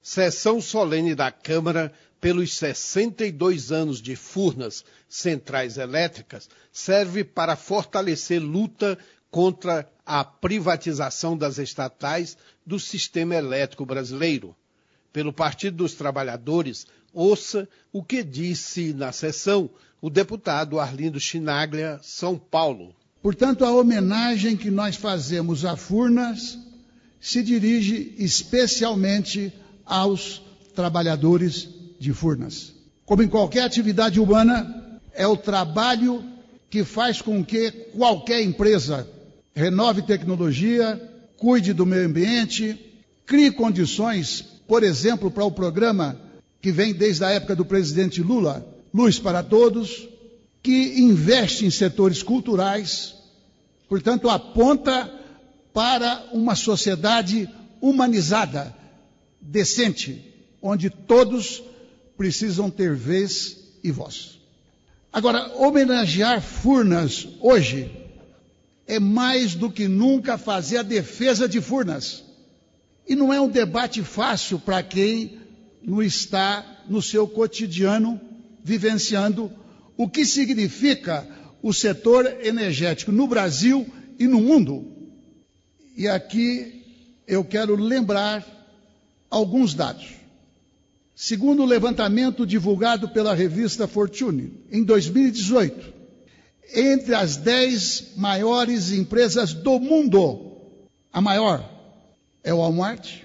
Sessão solene da Câmara pelos 62 anos de Furnas Centrais Elétricas serve para fortalecer luta contra a privatização das estatais do sistema elétrico brasileiro. Pelo Partido dos Trabalhadores, ouça o que disse na sessão o deputado Arlindo Chinaglia, São Paulo. Portanto, a homenagem que nós fazemos a Furnas se dirige especialmente aos trabalhadores de Furnas. Como em qualquer atividade humana, é o trabalho que faz com que qualquer empresa renove tecnologia, cuide do meio ambiente, crie condições, por exemplo, para o programa que vem desde a época do presidente Lula, Luz para Todos, que investe em setores culturais, portanto, aponta para uma sociedade humanizada, decente, onde todos precisam ter vez e voz. Agora, homenagear Furnas hoje é mais do que nunca fazer a defesa de Furnas. E não é um debate fácil para quem não está no seu cotidiano vivenciando o que significa o setor energético no Brasil e no mundo. E aqui eu quero lembrar alguns dados. Segundo o levantamento divulgado pela revista Fortune, em 2018, entre as 10 maiores empresas do mundo, a maior é o Walmart.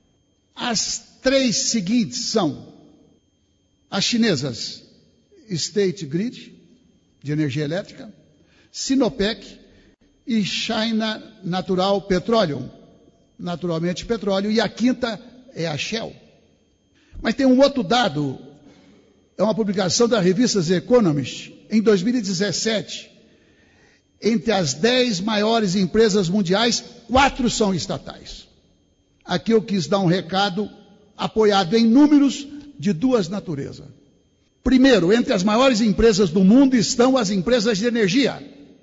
As 3 seguintes são as chinesas State Grid, de energia elétrica, Sinopec e China Natural Petroleum, naturalmente petróleo, e a quinta é a Shell. Mas tem um outro dado, é uma publicação da revista The Economist, em 2017, entre as 10 maiores empresas mundiais, 4 são estatais. Aqui eu quis dar um recado apoiado em números de 2 naturezas. Primeiro, entre as maiores empresas do mundo estão as empresas de energia.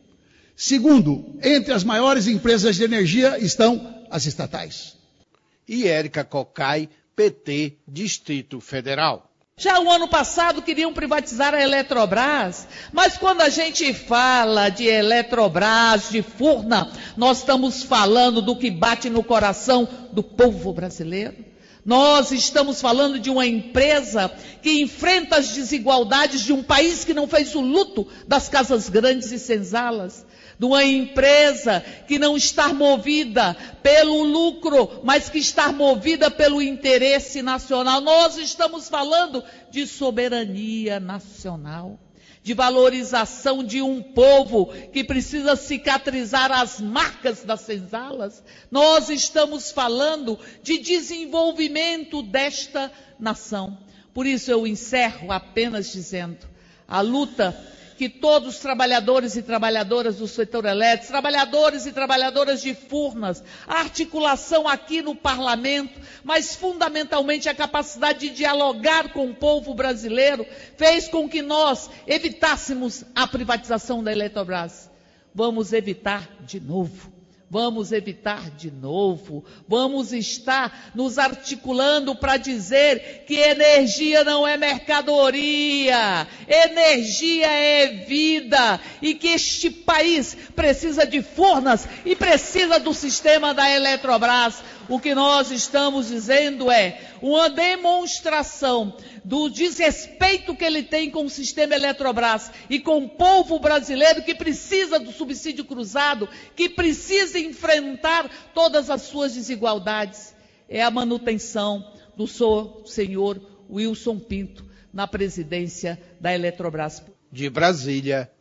Segundo, entre as maiores empresas de energia estão as estatais. E Érica Cocai, PT, Distrito Federal. Já o ano passado queriam privatizar a Eletrobras, mas quando a gente fala de Eletrobras, de Furnas, nós estamos falando do que bate no coração do povo brasileiro. Nós estamos falando de uma empresa que enfrenta as desigualdades de um país que não fez o luto das casas grandes e senzalas. De uma empresa que não está movida pelo lucro, mas que está movida pelo interesse nacional. Nós estamos falando de soberania nacional, de valorização de um povo que precisa cicatrizar as marcas das senzalas. Nós estamos falando de desenvolvimento desta nação. Por isso eu encerro apenas dizendo, a luta que todos os trabalhadores e trabalhadoras do setor elétrico, trabalhadores e trabalhadoras de Furnas, a articulação aqui no parlamento, mas fundamentalmente a capacidade de dialogar com o povo brasileiro, fez com que nós evitássemos a privatização da Eletrobras. Vamos evitar de novo. Vamos evitar de novo, vamos estar nos articulando para dizer que energia não é mercadoria, energia é vida e que este país precisa de Furnas e precisa do sistema da Eletrobras. O que nós estamos dizendo é uma demonstração do desrespeito que ele tem com o sistema Eletrobras e com o povo brasileiro que precisa do subsídio cruzado, que precisa enfrentar todas as suas desigualdades. É a manutenção do senhor Wilson Pinto na presidência da Eletrobras. De Brasília,